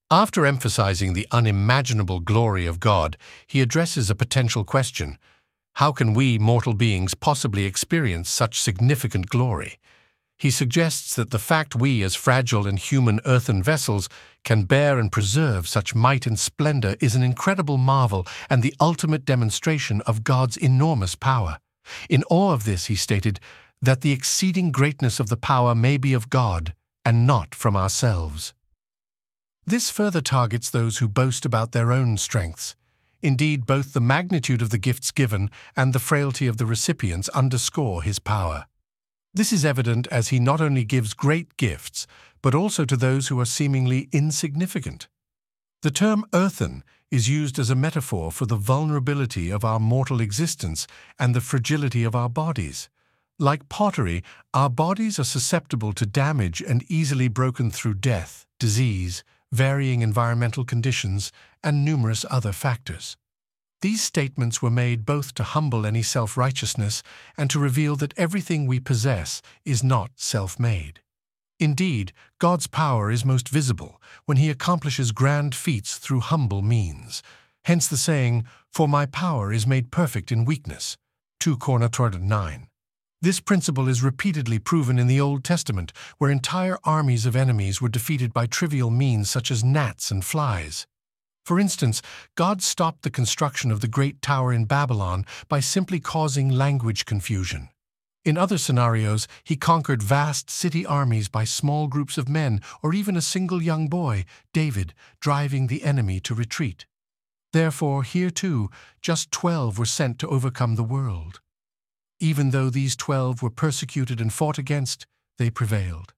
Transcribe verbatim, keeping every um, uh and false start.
After emphasizing the unimaginable glory of God, he addresses a potential question. How can we, mortal beings, possibly experience such significant glory? He suggests that the fact we, as fragile and human earthen vessels, can bear and preserve such might and splendor is an incredible marvel and the ultimate demonstration of God's enormous power. In awe of this, he stated that the exceeding greatness of the power may be of God and not from ourselves. This further targets those who boast about their own strengths. Indeed, both the magnitude of the gifts given and the frailty of the recipients underscore his power. This is evident as he not only gives great gifts, but also to those who are seemingly insignificant. The term earthen is used as a metaphor for the vulnerability of our mortal existence and the fragility of our bodies. Like pottery, our bodies are susceptible to damage and easily broken through death, disease, varying environmental conditions, and numerous other factors. These statements were made both to humble any self-righteousness and to reveal that everything we possess is not self-made. Indeed, God's power is most visible when he accomplishes grand feats through humble means. Hence the saying, "For my power is made perfect in weakness." Second Corinthians nine. This principle is repeatedly proven in the Old Testament, where entire armies of enemies were defeated by trivial means such as gnats and flies. For instance, God stopped the construction of the Great Tower in Babylon by simply causing language confusion. In other scenarios, he conquered vast city armies by small groups of men or even a single young boy, David, driving the enemy to retreat. Therefore, here too, just twelve were sent to overcome the world. Even though these twelve were persecuted and fought against, they prevailed.